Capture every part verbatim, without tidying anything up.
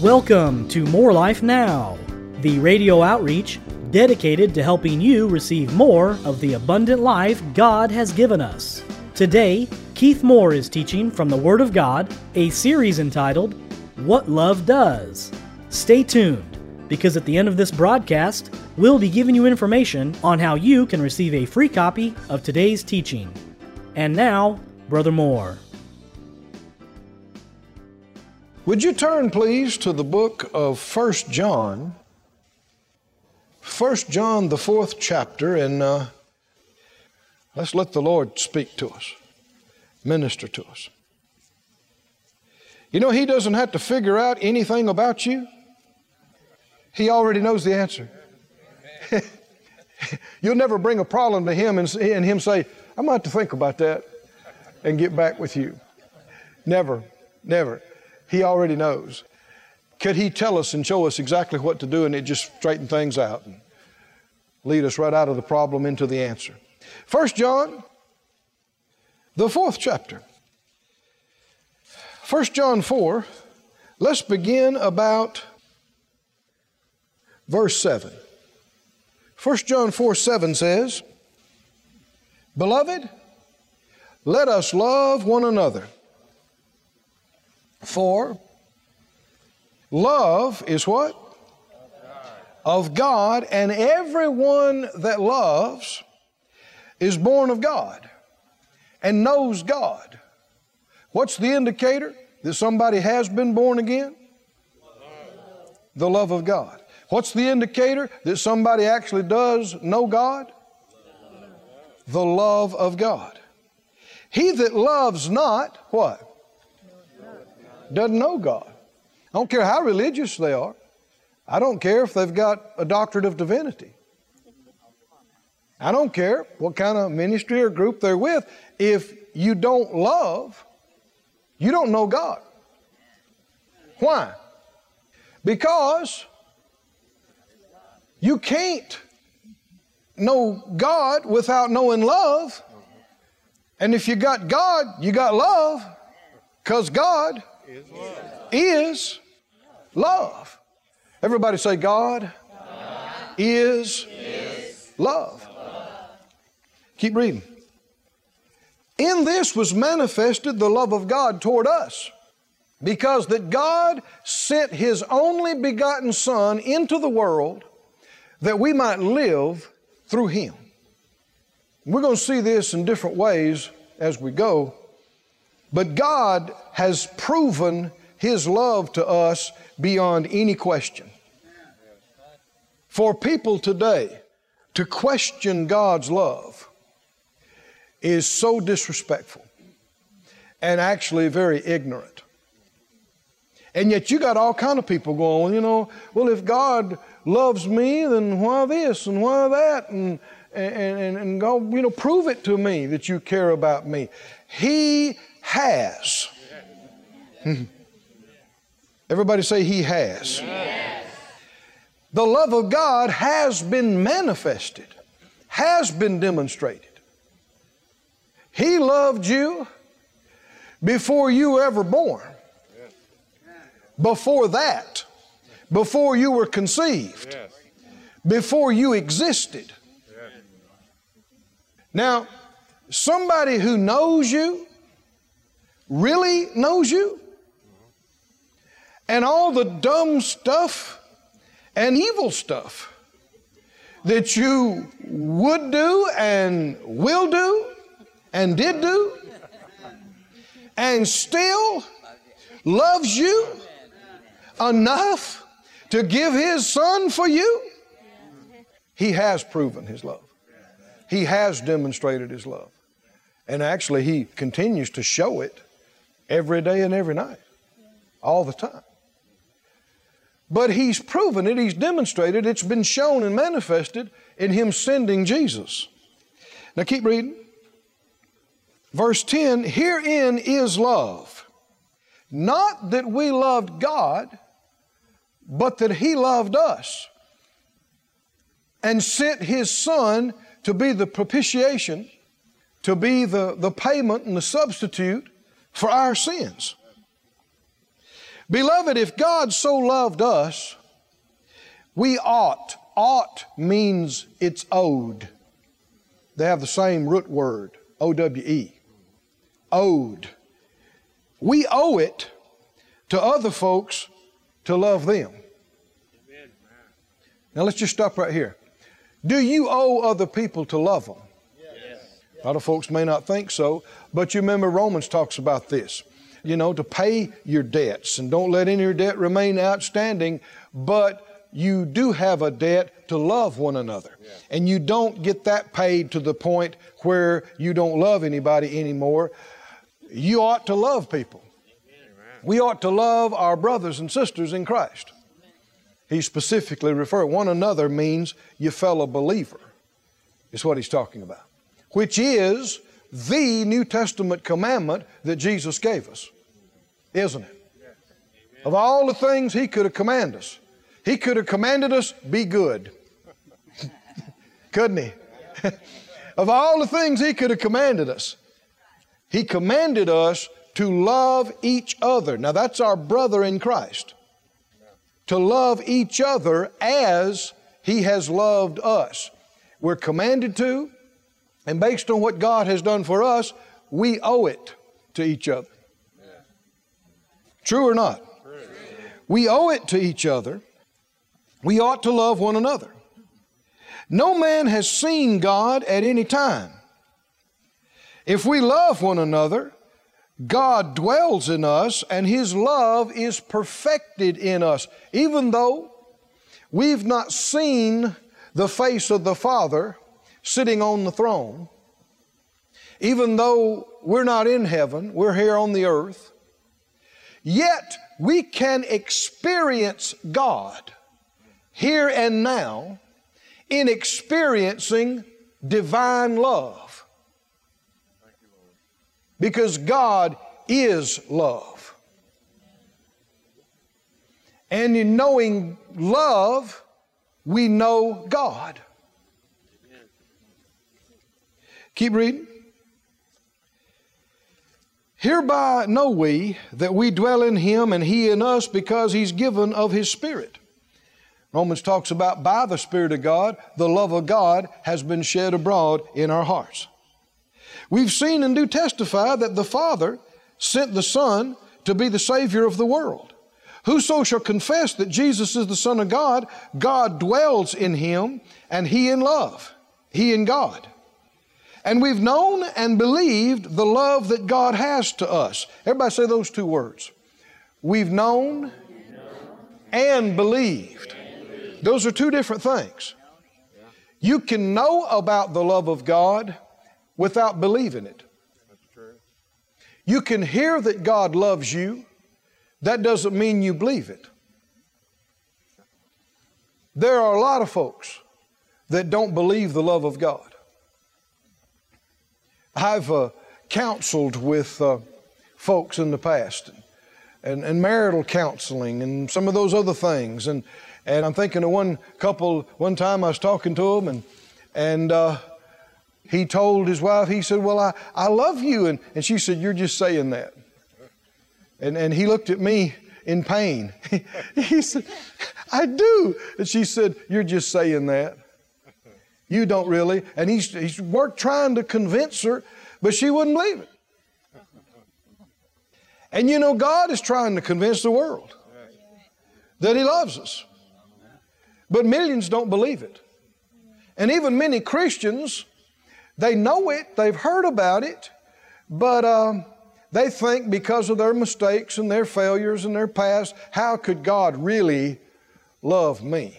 Welcome to More Life Now, the radio outreach dedicated to helping you receive more of the abundant life God has given us. Today, Keith Moore is teaching from the Word of God, a series entitled, What Love Does. Stay tuned, because at the end of this broadcast, we'll be giving you information on how you can receive a free copy of today's teaching. And now, Brother Moore. Would you turn, please, to the book of First John, First John, the fourth chapter, and uh, let's let the Lord speak to us, minister to us. You know, He doesn't have to figure out anything about you. He already knows the answer. You'll never bring a problem to Him and, and Him say, I'm going to have to think about that and get back with you. Never, never. He already knows. Could He tell us and show us exactly what to do and it just straighten things out and lead us right out of the problem into the answer? First John, the fourth chapter. First John four, let's begin about verse seven. First John four seven says, Beloved, let us love one another. For love is what? Of God, and everyone that loves is born of God and knows God. What's the indicator that somebody has been born again? The love of God. What's the indicator that somebody actually does know God? The love of God. He that loves not, what? Doesn't know God. I don't care how religious they are. I don't care if they've got a doctorate of divinity. I don't care what kind of ministry or group they're with. If you don't love, you don't know God. Why? Because you can't know God without knowing love. And if you got God, you got love, because God is love. is love. Everybody say, God, God is, is love. love. Keep reading. In this was manifested the love of God toward us, because that God sent His only begotten Son into the world that we might live through Him. We're going to see this in different ways as we go. But God has proven His love to us beyond any question. For people today to question God's love is so disrespectful and actually very ignorant. And yet you got all kind of people going, you know, well, if God loves me, then why this and why that? And, and, and, and go, you know, prove it to me that you care about me. He has. Everybody say He has. Yes. The love of God has been manifested, has been demonstrated. He loved you before you were ever born. Before that, before you were conceived, before you existed. Now, somebody who knows you, really knows you, and all the dumb stuff and evil stuff that you would do and will do and did do, and still loves you enough to give His Son for you. He has proven His love. He has demonstrated His love. And actually, He continues to show it every day and every night, all the time. But He's proven it, He's demonstrated, it's been shown and manifested in Him sending Jesus. Now keep reading. Verse ten, herein is love, not that we loved God, but that He loved us and sent His Son to be the propitiation, to be the, the payment and the substitute for our sins. Beloved, if God so loved us, we ought. Ought means it's owed. They have the same root word, O W E. Owed. We owe it to other folks to love them. Now let's just stop right here. Do you owe other people to love them? Yes. A lot of folks may not think so, but you remember Romans talks about this. You know, to pay your debts, and don't let any of your debt remain outstanding, but you do have a debt to love one another. Yeah. And you don't get that paid to the point where you don't love anybody anymore. You ought to love people. Amen. We ought to love our brothers and sisters in Christ. He specifically referred, one another means your fellow believer, is what he's talking about, which is the New Testament commandment that Jesus gave us, isn't it? Of all the things he could have commanded us, he could have commanded us, be good. Couldn't he? Of all the things he could have commanded us, he commanded us to love each other. Now that's our brother in Christ. To love each other as he has loved us. We're commanded to, and based on what God has done for us, we owe it to each other. Yeah. True or not? True. We owe it to each other. We ought to love one another. No man has seen God at any time. If we love one another, God dwells in us and His love is perfected in us. Even though we've not seen the face of the Father sitting on the throne, even though we're not in heaven, we're here on the earth, yet we can experience God here and now in experiencing divine love. Because God is love. And in knowing love, we know God. Keep reading. Hereby know we that we dwell in Him and He in us, because He's given of His Spirit. Romans talks about by the Spirit of God, the love of God has been shed abroad in our hearts. We've seen and do testify that the Father sent the Son to be the Savior of the world. Whoso shall confess that Jesus is the Son of God, God dwells in him, and he in love, he in God. And we've known and believed the love that God has to us. Everybody say those two words. We've known and believed. Those are two different things. You can know about the love of God without believing it. That's true. You can hear that God loves you. That doesn't mean you believe it. There are a lot of folks that don't believe the love of God. I've uh, counseled with uh, folks in the past, and, and marital counseling and some of those other things. And, and I'm thinking of one couple, one time I was talking to them, and, and uh, he told his wife, he said, well, I, I love you. And, and she said, you're just saying that. And, and he looked at me in pain. He said, I do. And she said, you're just saying that. You don't really. And he's, he's worked trying to convince her, but she wouldn't believe it. And you know, God is trying to convince the world that He loves us. But millions don't believe it. And even many Christians, they know it, they've heard about it, but um, they think because of their mistakes and their failures and their past, how could God really love me?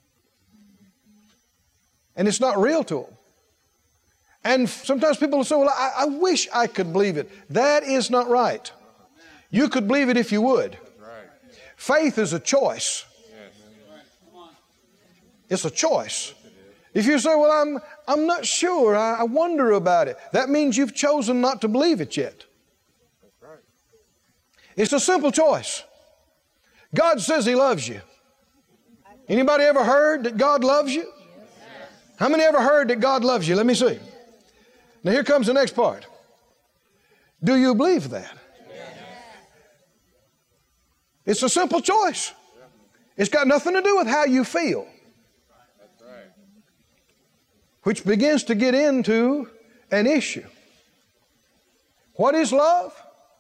And it's not real to them. And sometimes people will say, well, I, I wish I could believe it. That is not right. You could believe it if you would. Faith is a choice. It's a choice. If you say, well, I'm, I'm not sure, I, I wonder about it, that means you've chosen not to believe it yet. That's right. It's a simple choice. God says He loves you. Anybody ever heard that God loves you? Yes. How many ever heard that God loves you? Let me see. Now here comes the next part. Do you believe that? Yes. It's a simple choice. It's got nothing to do with how you feel. Which begins to get into an issue. What is love?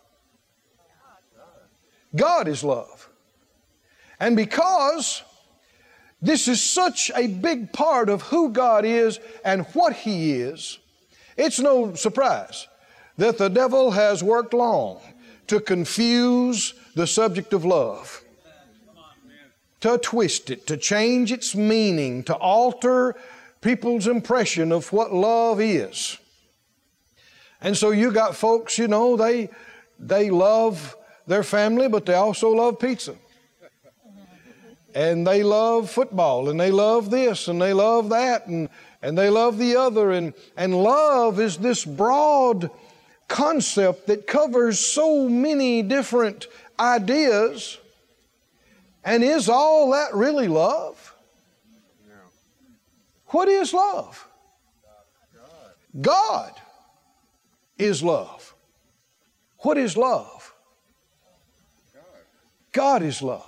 God is love. And because this is such a big part of who God is and what He is, it's no surprise that the devil has worked long to confuse the subject of love, to twist it, to change its meaning, to alter people's impression of what love is. And so you got folks, you know, they, they love their family, but they also love pizza. And they love football, and they love this, and they love that, and, and they love the other. And, and love is this broad concept that covers so many different ideas. And is all that really love? No. What is love? God. God is love. What is love? God. God is love.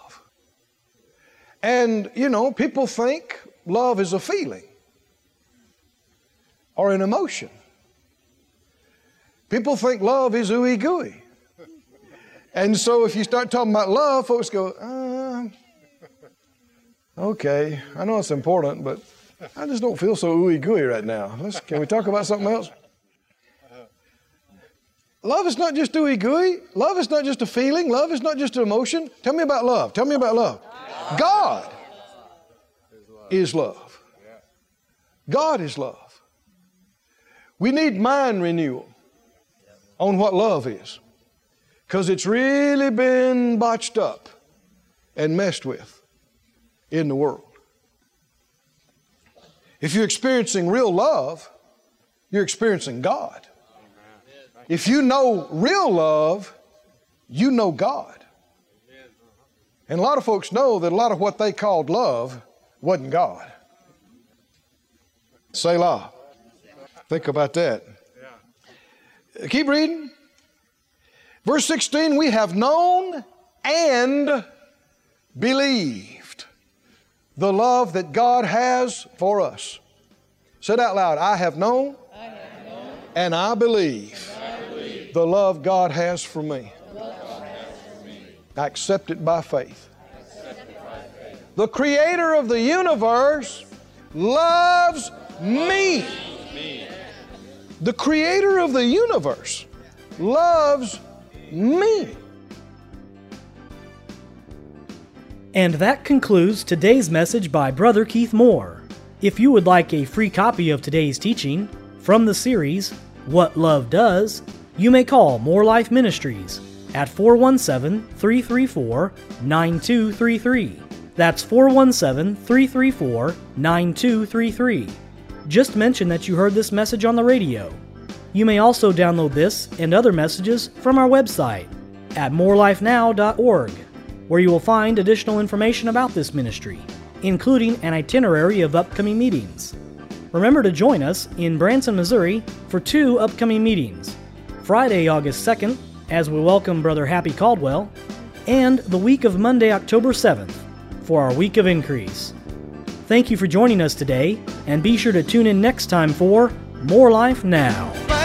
And, you know, people think love is a feeling or an emotion. People think love is ooey gooey. And so if you start talking about love, folks go, uh, okay, I know it's important, but I just don't feel so ooey gooey right now. Let's, can we talk about something else? Love is not just ooey gooey. Love is not just a feeling. Love is not just an emotion. Tell me about love. Tell me about love. God is love. God is love. We need mind renewal on what love is, because it's really been botched up and messed with in the world. If you're experiencing real love, you're experiencing God. If you know real love, you know God. And a lot of folks know that a lot of what they called love wasn't God. Selah. Think about that. Keep reading. Verse sixteen, we have known and believed the love that God has for us. Say it out loud. I have known, I have known and I believe, and I believe the love God has for me. I accept it by faith. The Creator of the universe loves me. The Creator of the universe loves me. And that concludes today's message by Brother Keith Moore. If you would like a free copy of today's teaching from the series, What Love Does, you may call More Life Ministries at four one seven, three three four, nine two three three. That's four one seven, three three four, nine two three three. Just mention that you heard this message on the radio. You may also download this and other messages from our website at more life now dot org, where you will find additional information about this ministry, including an itinerary of upcoming meetings. Remember to join us in Branson, Missouri for two upcoming meetings, Friday, August second, as we welcome Brother Happy Caldwell, and the week of Monday, October seventh, for our Week of Increase. Thank you for joining us today, and be sure to tune in next time for More Life Now.